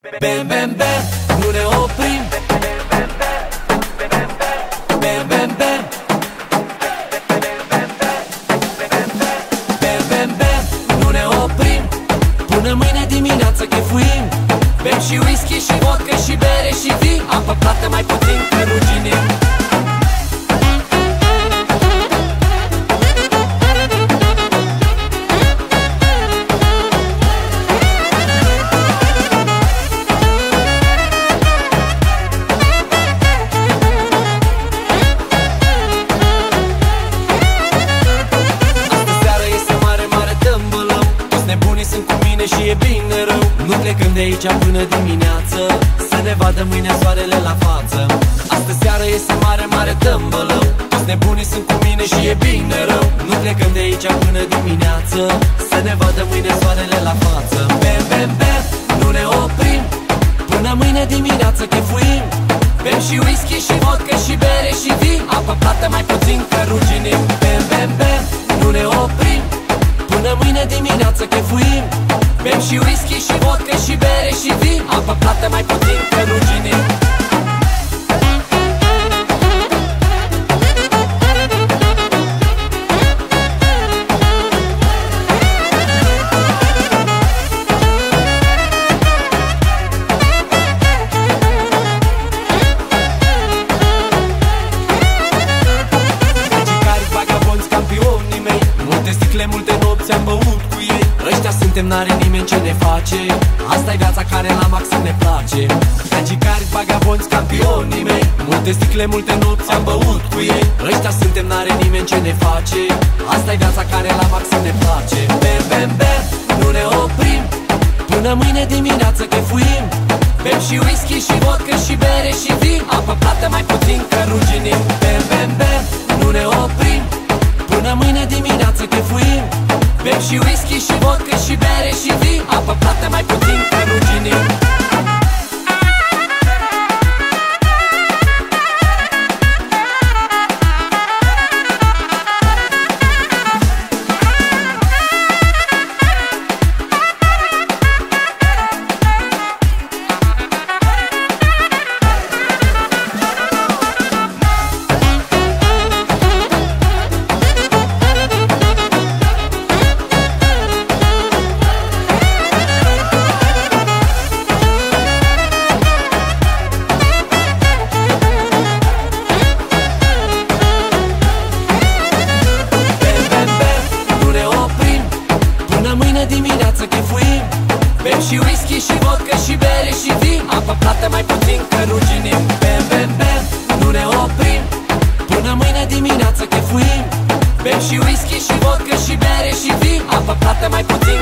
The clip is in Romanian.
Bem, bem, bem, nu ne oprim. Bem, bem, bem. Bem, bem, bem, nu ne oprim. Până mâine dimineață chefuim. Bem și whisky și vodka și bere și vin. Apă plată mai puțin că ruginim. Și e bine rău, nu plecăm de aici până dimineață, să ne vadă mâine soarele la față. Astă seară este mare, mare tâmbălău. Toți nebunii sunt cu mine și e bine rău, nu plecăm de aici până dimineață, să ne vadă mâine soarele la față. Bem, bem, bem, nu ne oprim. Până mâine dimineață chefuim. Bem și whisky și vodka și bere și vin. Apă plată mai puțin că ruginim. Bem, bem, bem, nu ne oprim. Până mâine dimineață chefuim. Bem și whisky și vodka și bere și vin. Apă plată mai puțin că ruginim. Magicari, vagabonzi, campionii mei. Multe sticle, multe nopți am băut cu ei. Ăștia suntem, n-are nimeni ce ne face. Asta-i viața care la maxim ne place. Magicari, vagabonzi, campionii mei. Multe sticle, multe nopți am băut cu ei. Ăștia suntem, n-are nimeni ce ne face. Asta-i viața care la maxim ne place. Bem, bem, bem, nu ne oprim. Până mâine dimineață chefuim. Bem și whisky și vodka și bere și vin. Apă plată mai puțin că ruginim. Bem, bem, bem, nu ne oprim. Până mâine dimineață chefuim. Bem și whisky și vodka și bere și vin. Apă plată mai puțin că ruginim. Dimineață chefuim. Bem și whisky și vodka și bere și vin. Apă plată mai puțin că ruginim. Bem, bem, bem, nu ne oprim. Până mâine dimineață chefuim. Bem și whisky și vodka și bere și vin. Apă plată mai puțin